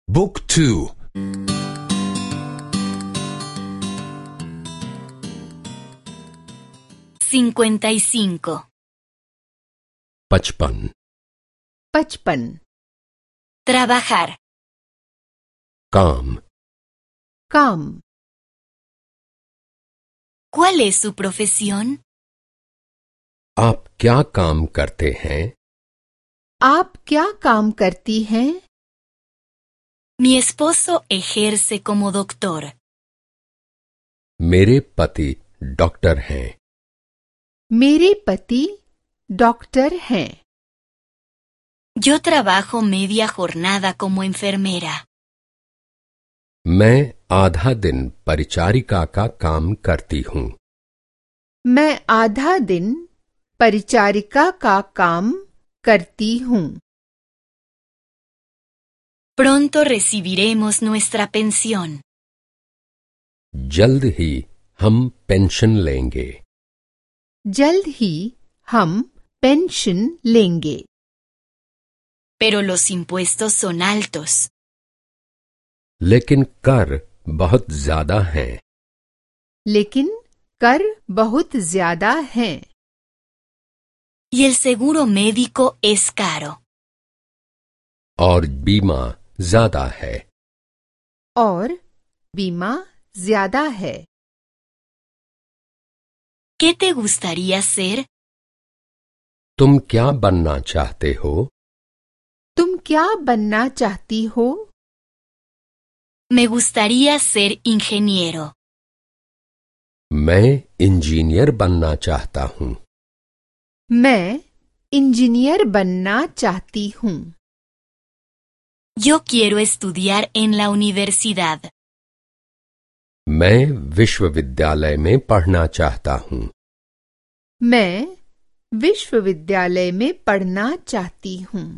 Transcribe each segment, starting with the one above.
บุ๊กทู 55 55 Trabajar. काम काम ¿Cuál es su profesión? आप क्या काम करते हैं? आप क्या काम करती हैं? Mi esposo ejerce como doctor. मेरे पति डॉक्टर हैं। मेरे पति डॉक्टर हैं। Yo trabajo media jornada como enfermera. मैं आधा दिन परिचारिका का काम करती हूँ। मैं आधा दिन परिचारिका का काम करती हूँ। Pronto recibiremos nuestra pensión. जल्द ही हम पेंशन लेंगे। जल्द ही हम पेंशन लेंगे। Pero los impuestos son altos. लेकिन कर बहुत ज्यादा हैं। लेकिन कर बहुत ज्यादा हैं। Y el seguro médico es caro. और बीमा ज्यादा है। और बीमा ज्यादा है। ¿Qué te gustaría ser? तुम क्या बनना चाहते हो? तुम क्या बनना चाहती हो? Me gustaría ser ingeniero. मैं इंजीनियर बनना चाहता हूँ। मैं इंजीनियर बनना चाहती हूँ। Yo quiero estudiar en la universidad. मैं विश्वविद्यालय में पढ़ना चाहता हूँ। मैं विश्वविद्यालय में पढ़ना चाहती हूँ।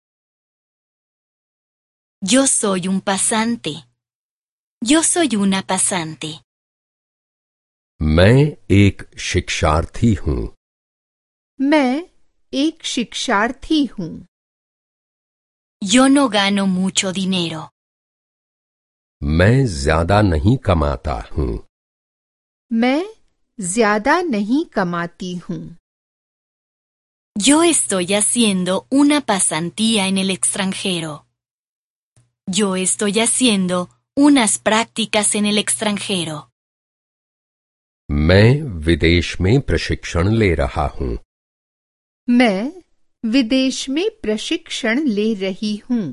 Yo soy un pasante. Yo soy una pasante. मैं एक शिक्षार्थी हूँ। मैं एक शिक्षार्थी हूँ। Yo no gano mucho dinero. मैं ज्यादा नहीं कमाता हूँ। मैं ज्यादा नहीं कमाती हूँ। Yo estoy haciendo una pasantía en el extranjero. Yo estoy haciendo unas prácticas en el extranjero. मैं विदेश में प्रशिक्षण ले रहा हूँ। मैं विदेश में प्रशिक्षण ले रही हूँ।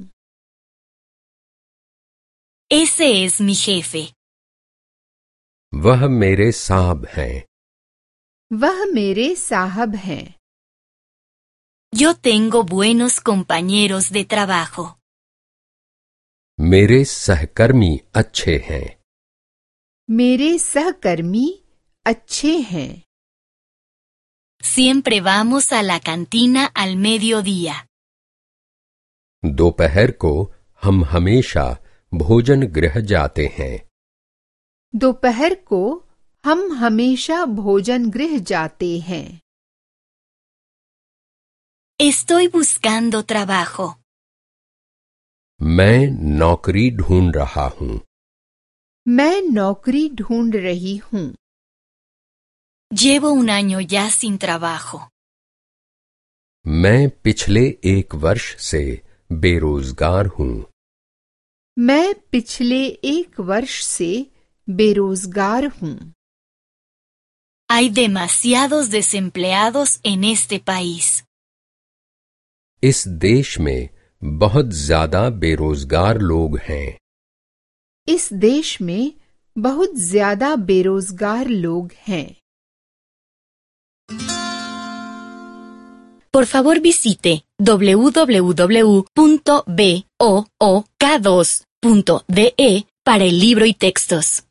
Ese es mi jefe. वह मेरे साहब हैं। वह मेरे साहब हैं। Yo tengo buenos compañeros de trabajo. मेरे सहकर्मी अच्छे हैं। मेरे सहकर्मी अच्छे हैं। Siempre vamos a la cantina al mediodía. दोपहर को हम हमेशा भोजन गृह जाते हैं। दोपहर को हम हमेशा भोजन गृह जाते हैं। Estoy buscando trabajo. मैं नौकरी ढूंढ रहा हूँ। मैं नौकरी ढूंढ रही हूँ। Llevo un año ya sin trabajo. मैं पिछले 1 वर्ष से बेरोजगार हूँ। मैं पिछले 1 वर्ष से बेरोजगार हूँ। Hay demasiados desempleados en este país. इस देश में बहुत ज्यादा बेरोजगार लोग हैं। इस देश में बहुत ज्यादा बेरोजगार लोग हैं। Por favor visite www.book2.de para el libro y textos.